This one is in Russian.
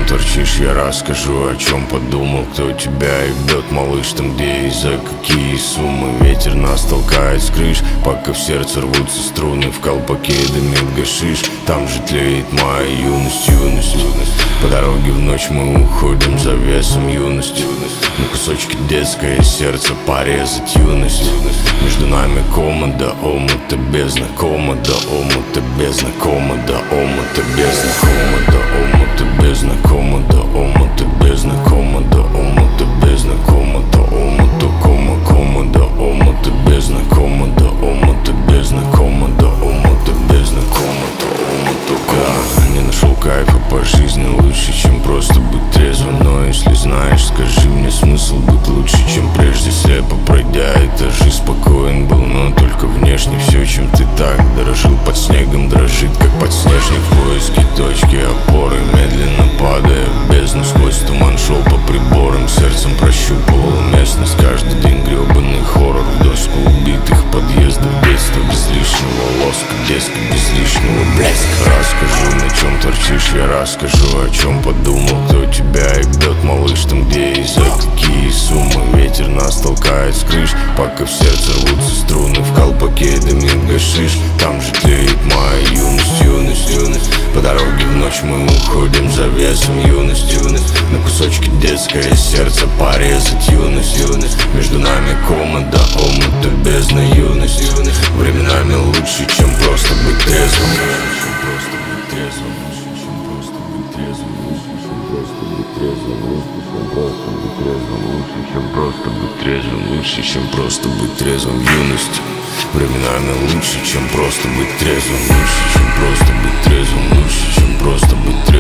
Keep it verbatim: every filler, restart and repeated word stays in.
чем торчишь, я расскажу, о чем подумал. Кто тебя ебет, малыш, там где и за какие суммы. Ветер нас толкает с крыш, пока в сердце рвутся струны. В колпаке дымит гашиш, там же тлеет моя юность, юность. По дороге в ночь мы уходим за весом юности. На кусочки детское сердце порезать юность. Между нами кома до омута, бездна, кома до омута, бездна, кома до омута, бездна, кома до омута, бездна, кома до омута, бездна, кома до омута, бездна, кома до омута, кома, кома до омута, бездна, кома до омута, бездна, кома до омута, бездна, кома до омута, кома. Не нашел кайфа по жизни лучше, чем просто быть трезвым. Но если знаешь, скажи мне, смысл быть лучше, чем прежде. Слепо пройдя этажи, спокоен был, но только внешне. Все, чем ты так дорожил, под снегом дрожит, как подснежник. В поиске точки опоры, медленно падая в бездну. Сквозь туман шел по приборам, сердцем прощупывал местность. Каждый день гребаный хоррор, в доску убитых подъездов. Детство без лишнего лоска, детство без лишнего блеска. Расскажу, на чем торчишь, я расскажу, о чем подумал. Кто тебя ебет, малыш, там где и за какие суммы. Ветер нас толкает с крыш, пока в сердце рвутся струны. В колпаке дымит гашиш, там же тлеет моя юность, юность, юность. По дороге в ночь мы уходим за весом юность, юность. На кусочки детское сердце порезать юность, юность. Между нами кома до омута, бездна, юность, юность. Временами лучше, чем просто быть трезвым. Лучше, чем просто быть трезвым, лучше, чем просто быть трезвым в юности. Временами лучше, чем просто быть трезвым, лучше, чем просто быть трезвым, лучше, чем просто быть трезвым.